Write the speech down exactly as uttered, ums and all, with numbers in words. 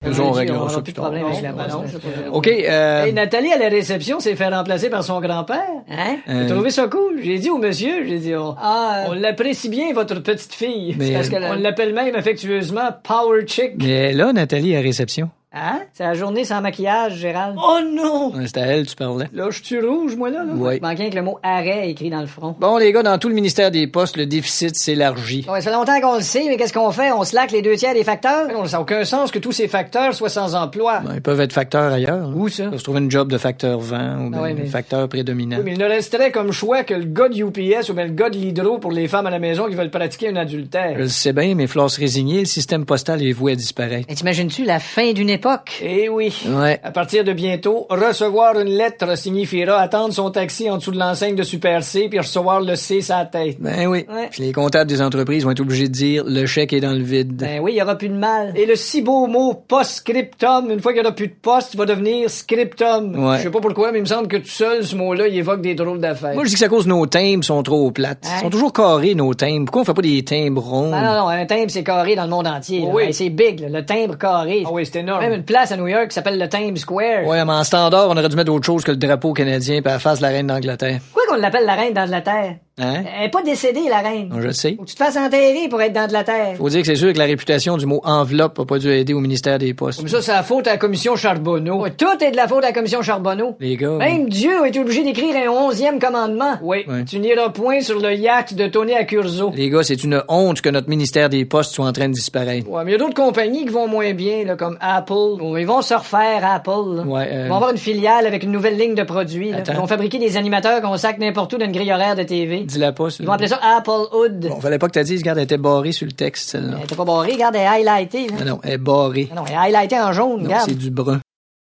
Nous, on réglera ça plus plus de tard. problème avec la balance. OK, euh... Hey, Nathalie, à la réception, s'est fait remplacer par son grand-père. Hein? Euh... J'ai trouvé ça cool. J'ai dit au monsieur, j'ai dit, on, Ah, euh... on l'apprécie bien, votre petite fille. Mais... Parce que on l'appelle même affectueusement Power Chick. Mais là, Nathalie, à réception. Hein? C'est la journée sans maquillage, Gérald. Oh non! Ouais, c'était à elle, tu parlais. Là, je suis rouge, moi, là. là. Oui. Il manquait que le mot arrêt écrit dans le front. Bon, les gars, dans tout le ministère des Postes, le déficit s'élargit. Ouais, ça fait longtemps qu'on le sait, mais qu'est-ce qu'on fait? On slack les deux tiers des facteurs? Non, ça n'a aucun sens que tous ces facteurs soient sans emploi. Ben, ils peuvent être facteurs ailleurs. Où ça? Ils peuvent se trouver une job de facteur vingt ou bien Ah ouais, mais... facteur prédominant. Oui, mais il ne resterait comme choix que le gars de U P S ou bien le gars de l'hydro pour les femmes à la maison qui veulent pratiquer un adultère. Je le sais bien, mais faut se résigner, le système postal est voué à disparaître. Mais t'imagines-tu la fin d'une époque? Eh oui. Ouais. À partir de bientôt, recevoir une lettre signifiera attendre son taxi en dessous de l'enseigne de Super C puis recevoir le C sur la tête. Ben oui. Ouais. Puis les comptables des entreprises vont être obligés de dire le chèque est dans le vide. Ben oui, il y aura plus de mal. Et le si beau mot post-scriptum, une fois qu'il y aura plus de poste, il va devenir scriptum. Ouais. Je sais pas pourquoi, mais il me semble que tout seul, ce mot-là, il évoque des drôles d'affaires. Moi, je dis que c'est à cause de nos timbres sont trop plates. Hein? Ils sont toujours carrés, nos timbres. Pourquoi on fait pas des timbres ronds? Ah non, non, un timbre, c'est carré dans le monde entier. Oh là. oui. Hey, c'est big, là, le timbre carré. Ah oui, c'est énorme. Même une place à New York qui s'appelle le Times Square. Ouais, mais en standard, on aurait dû mettre autre chose que le drapeau canadien puis la face de la reine d'Angleterre. Pourquoi qu'on l'appelle la reine d'Angleterre? Hein? Elle est pas décédée, la reine. Non, je le sais. Faut que tu te fasses enterrer pour être dans de la terre. Faut dire que c'est sûr que la réputation du mot enveloppe a pas dû aider au ministère des Postes. Comme ça, c'est la faute à la commission Charbonneau. Ouais, tout est de la faute à la commission Charbonneau. Les gars. Même Dieu a été obligé d'écrire un onzième commandement. Oui. Ouais. Tu n'iras point sur le yacht de Tony Accurso. Les gars, c'est une honte que notre ministère des Postes soit en train de disparaître. Ouais, mais il y a d'autres compagnies qui vont moins bien, là, comme Apple. Bon, ils vont se refaire, Apple. Là. Ouais, euh... Ils vont avoir une filiale avec une nouvelle ligne de produits. Là. Attends. Ils vont fabriquer des animateurs qu'on sac n'importe où dans une grille horaire de T V. Dis-la pas, ça. Ils vont appeler ça Apple Hood. Bon, fallait pas que t'as dit, regarde, elle était barrée sur le texte, celle-là. Elle était pas barrée, regarde, elle est highlightée. Là. Non, non, elle est barrée. Non, elle est highlightée en jaune, Non, regarde. c'est du brun.